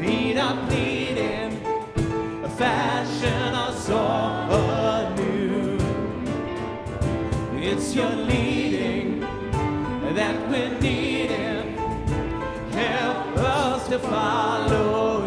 Feet are bleeding, fashion us all anew. It's your leading that we're needing. Help us to follow